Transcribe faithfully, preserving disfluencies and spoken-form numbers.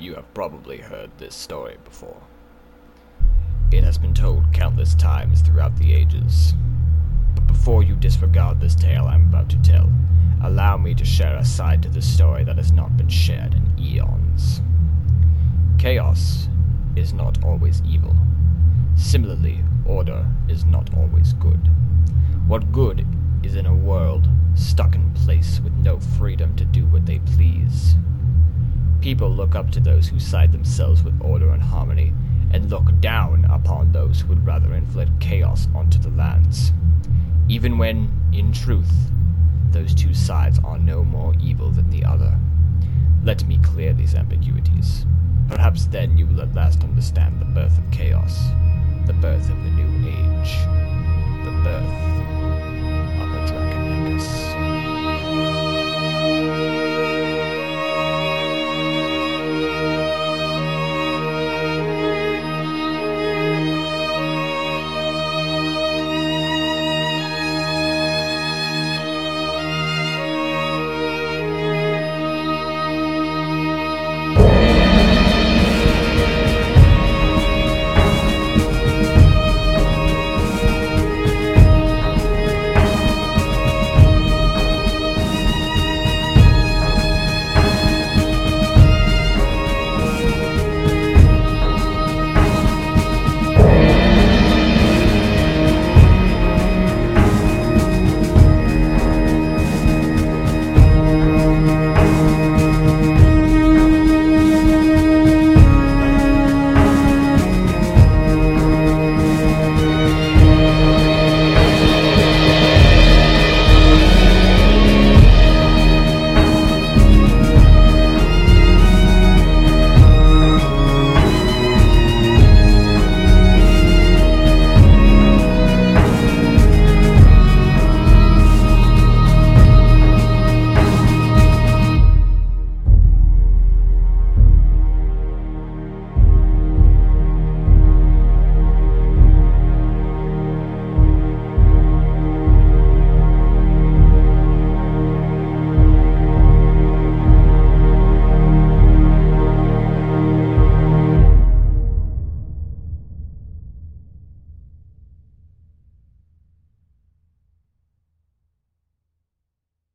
You have probably heard this story before. It has been told countless times throughout the ages. But before you disregard this tale I'm about to tell, allow me to share a side to this story that has not been shared in eons. Chaos is not always evil. Similarly, order is not always good. What good is in a world stuck in place with no freedom to do what they please? People look up to those who side themselves with order and harmony, and look down upon those who would rather inflict chaos onto the lands. Even when, in truth, those two sides are no more evil than the other. Let me clear these ambiguities. Perhaps then you will at last understand the birth of chaos, the birth of the new age, the birth